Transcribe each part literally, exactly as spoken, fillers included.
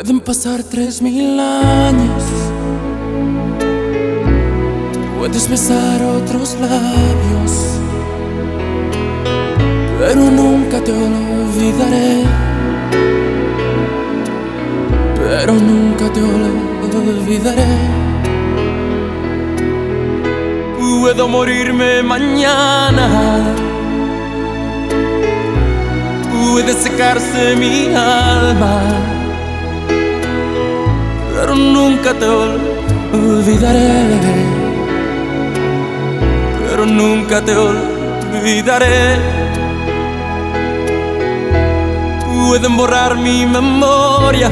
Pueden pasar tres mil años, puedes besar otros labios, pero nunca te olvidaré, pero nunca te olvidaré. Puedo morirme mañana, puede secarse mi alma, pero nunca te olvidaré, pero nunca te olvidaré. Pueden borrar mi memoria,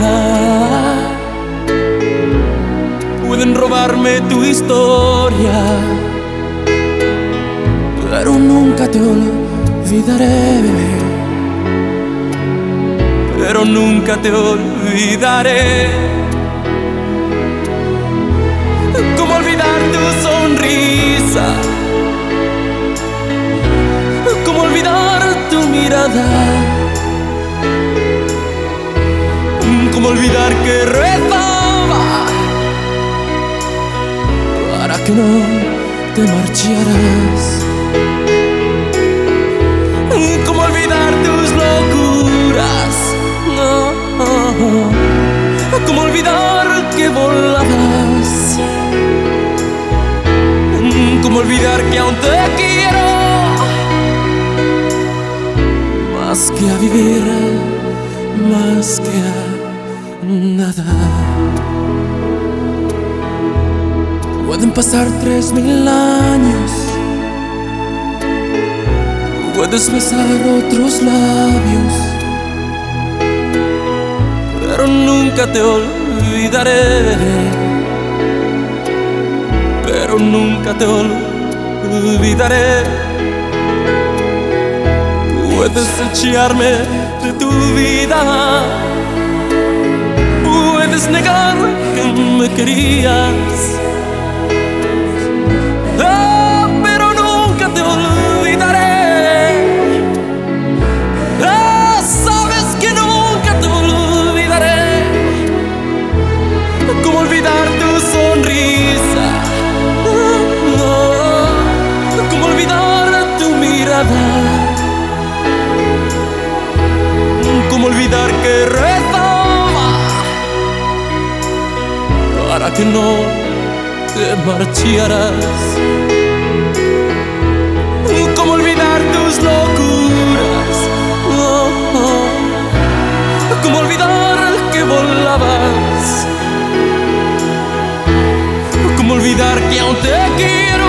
pueden robarme tu historia, pero nunca te olvidaré, pero nunca te olvidaré. ¿Cómo olvidar tu sonrisa? ¿Cómo olvidar tu mirada? ¿Cómo olvidar que rezaba para que no te marcharas? ¿Cómo olvidar tus locuras? No, no. ¿Cómo olvidar que volabas? ¿Cómo olvidar que aún te quiero más que a vivir, más que a nada? Pueden pasar tres mil años, puedes besar otros labios, pero nunca te olvidaré, pero nunca te olvidaré. Puedes echarme de tu vida, puedes negar que me querías, oh, pero nunca te olvidaré. Oh, sabes que nunca te olvidaré. ¿Cómo olvidar tu sonrisa? Oh, ¿cómo olvidar tu mirada? ¿Cómo olvidar que rezaba para que no te marcharas? ¿Cómo olvidar tus locuras? Oh, oh. ¿Cómo olvidar que volabas? ¿Cómo olvidar que aún te quiero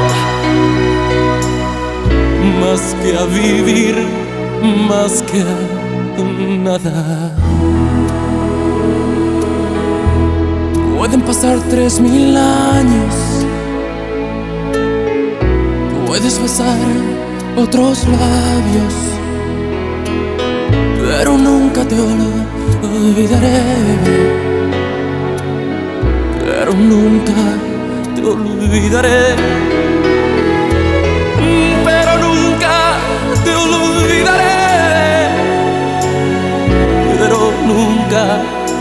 más que a vivir, más que a nada? Pueden pasar tres mil años, puedes besar otros labios, pero nunca te olvidaré, pero nunca te olvidaré, pero nunca te olvidaré, pero nunca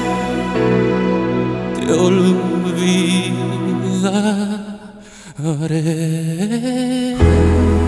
te olvidaré.